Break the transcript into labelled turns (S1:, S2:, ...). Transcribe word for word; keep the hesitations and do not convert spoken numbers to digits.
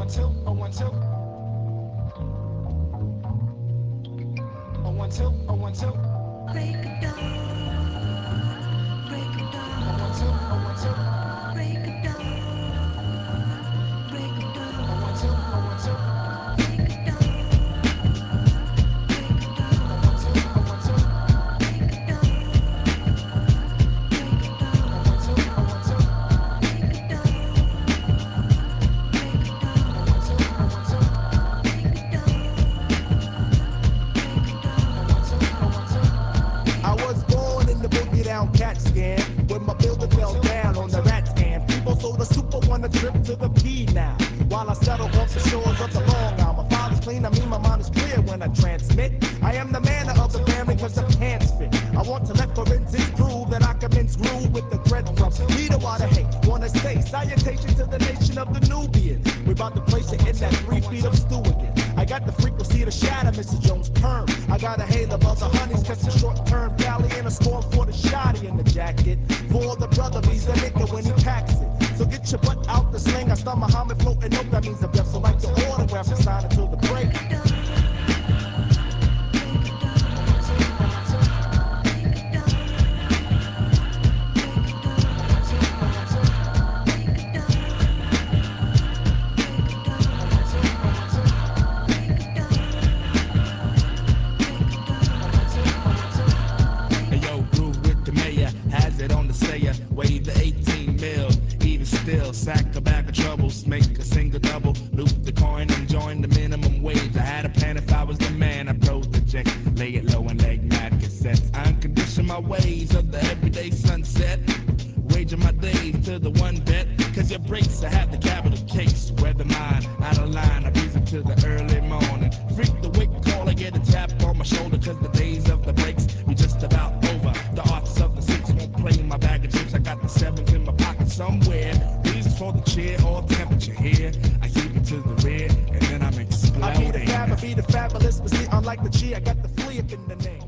S1: one two, oh one two, oh one two, oh one two. Break it down, break it down. Oh one two, oh one two, break it down, break it down. Oh one two, oh one two, break it down, break it down. Oh one two, oh one two, break it down, break it down. Oh one two, oh one two, break it down, break it down. Oh one two, oh one two, break it down, break it down. Oh one two, oh one two.
S2: I was born in the boogie down cat scan when my building fell down on the rat scan. People sold a super one a trip to the P now. While I settle off the shores of the Long Island. My father's clean, I mean my mind is clear when I transmit. I am the man of the family cause the pants fit. I want to let forensics prove that I can mince groove with the thread from me to water hate. Wanna say salutation to the nation of the Nubians. We about to place it in that three feet of stew again. I got the frequency to shatter Missus Jones' perm. I got a halo of the honeys, cause it's short term valley and a storm for the shoddy in the jacket. For the brother, he's a nigga when he packs it. So get your butt out the sling. I start Muhammad floating up, that means the best. So like the autograph and sign until the break.
S3: Wave the eighteen mil, even still, sack a bag of troubles, make a single double, loop the coin and join the minimum wage. I had a plan if I was the man, I project, lay it low and leg mad cassettes. I uncondition my ways of the everyday sunset, waging my days to the one bet, cause your breaks I have the capital case, weather mine, out of line, I breeze it to the early morning, freak the wake call, I get a tap on my shoulder, cause the days of the breaks be just about over, the arts of the six won't play in my bag of chips. I got the sevens in my pocket somewhere. Reasons for the cheer or temperature here. I keep it to the rear and then I'm exploding.
S2: I be the fab, I be the fabulous, but see, unlike the G, I got the flea up in the name.